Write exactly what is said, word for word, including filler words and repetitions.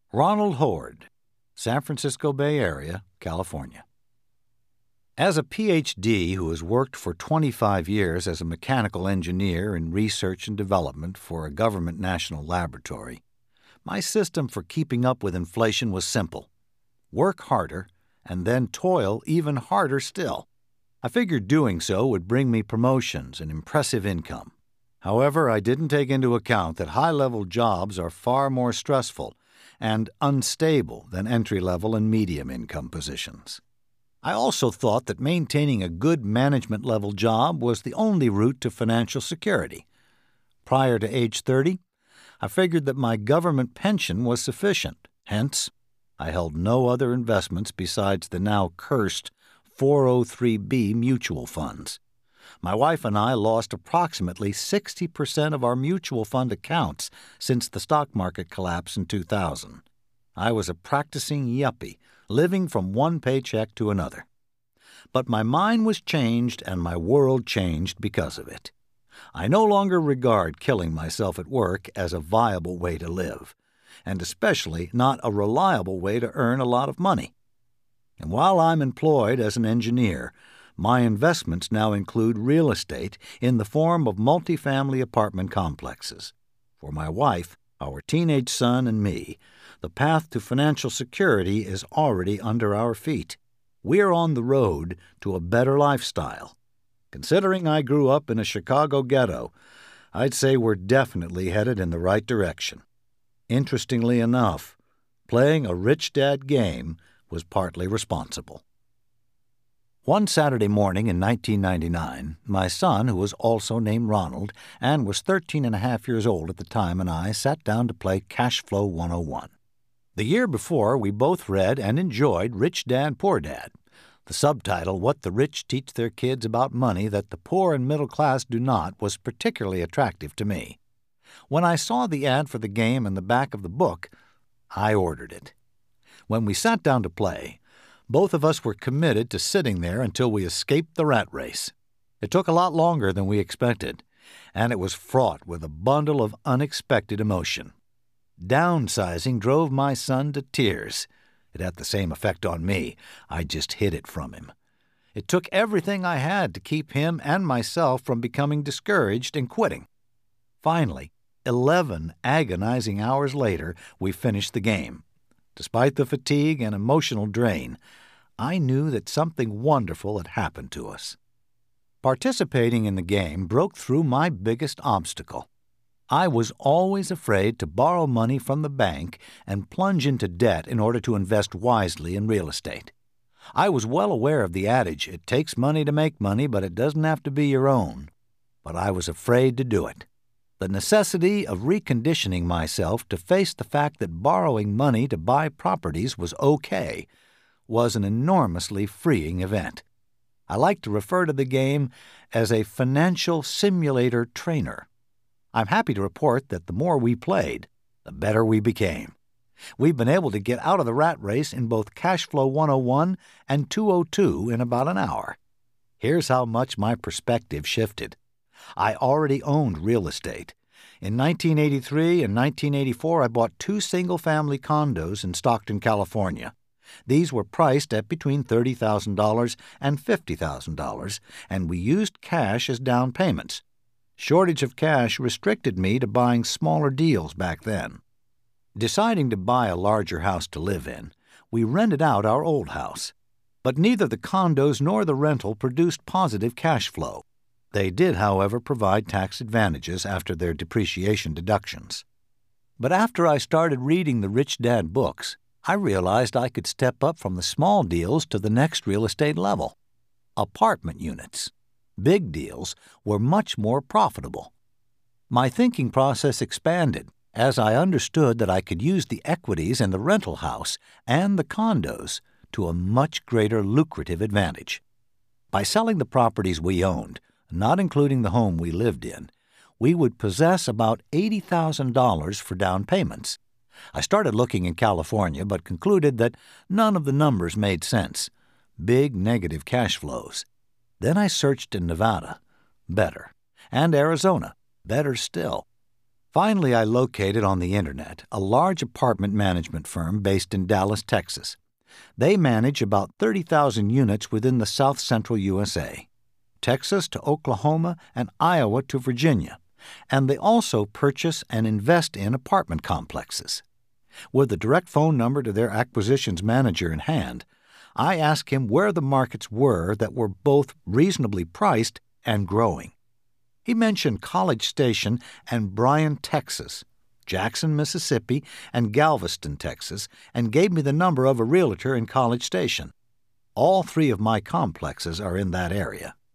Ronald Horde, San Francisco Bay Area, California. As a P H D who has worked for twenty-five years as a mechanical engineer in research and development for a government national laboratory, my system for keeping up with inflation was simple. Work harder and then toil even harder still. I figured doing so would bring me promotions and impressive income. However, I didn't take into account that high-level jobs are far more stressful and unstable than entry-level and medium-income positions. I also thought that maintaining a good management-level job was the only route to financial security. Prior to age thirty, I figured that my government pension was sufficient. Hence, I held no other investments besides the now cursed four oh three B mutual funds. My wife and I lost approximately sixty percent of our mutual fund accounts since the stock market collapse in two thousand. I was a practicing yuppie, living from one paycheck to another. But my mind was changed and my world changed because of it. I no longer regard killing myself at work as a viable way to live, and especially not a reliable way to earn a lot of money. And while I'm employed as an engineer, my investments now include real estate in the form of multifamily apartment complexes. For my wife, our teenage son, and me, the path to financial security is already under our feet. We're on the road to a better lifestyle. Considering I grew up in a Chicago ghetto, I'd say we're definitely headed in the right direction. Interestingly enough, playing a rich dad game was partly responsible. One Saturday morning in nineteen ninety-nine, my son, who was also named Ronald and was thirteen and a half years old at the time, and I sat down to play Cash Flow one oh one. The year before, we both read and enjoyed Rich Dad, Poor Dad. The subtitle, What the Rich Teach Their Kids About Money That the Poor and Middle Class Do Not, was particularly attractive to me. When I saw the ad for the game in the back of the book, I ordered it. When we sat down to play, both of us were committed to sitting there until we escaped the rat race. It took a lot longer than we expected, and it was fraught with a bundle of unexpected emotion. Downsizing drove my son to tears. It had the same effect on me. I just hid it from him. It took everything I had to keep him and myself from becoming discouraged and quitting. Finally, eleven agonizing hours later, we finished the game. Despite the fatigue and emotional drain, I knew that something wonderful had happened to us. Participating in the game broke through my biggest obstacle. I was always afraid to borrow money from the bank and plunge into debt in order to invest wisely in real estate. I was well aware of the adage, it takes money to make money, but it doesn't have to be your own. But I was afraid to do it. The necessity of reconditioning myself to face the fact that borrowing money to buy properties was okay was an enormously freeing event. I like to refer to the game as a financial simulator trainer. I'm happy to report that the more we played, the better we became. We've been able to get out of the rat race in both Cash Flow one oh one and two oh two in about an hour. Here's how much my perspective shifted. I already owned real estate. In nineteen eighty-three and nineteen eighty-four, I bought two single-family condos in Stockton, California. These were priced at between thirty thousand dollars and fifty thousand dollars, and we used cash as down payments. Shortage of cash restricted me to buying smaller deals back then. Deciding to buy a larger house to live in, we rented out our old house. But neither the condos nor the rental produced positive cash flow. They did, however, provide tax advantages after their depreciation deductions. But after I started reading the Rich Dad books, I realized I could step up from the small deals to the next real estate level. Apartment units. Big deals were much more profitable. My thinking process expanded as I understood that I could use the equities in the rental house and the condos to a much greater lucrative advantage. By selling the properties we owned, not including the home we lived in, we would possess about eighty thousand dollars for down payments. I started looking in California, but concluded that none of the numbers made sense. Big negative cash flows. Then I searched in Nevada. Better. And Arizona. Better still. Finally, I located on the Internet a large apartment management firm based in Dallas, Texas. They manage about thirty thousand units within the south-central U S A, Texas to Oklahoma and Iowa to Virginia, and they also purchase and invest in apartment complexes. With a direct phone number to their acquisitions manager in hand, I asked him where the markets were that were both reasonably priced and growing. He mentioned College Station and Bryan, Texas, Jackson, Mississippi, and Galveston, Texas, and gave me the number of a realtor in College Station. All three of my complexes are in that area.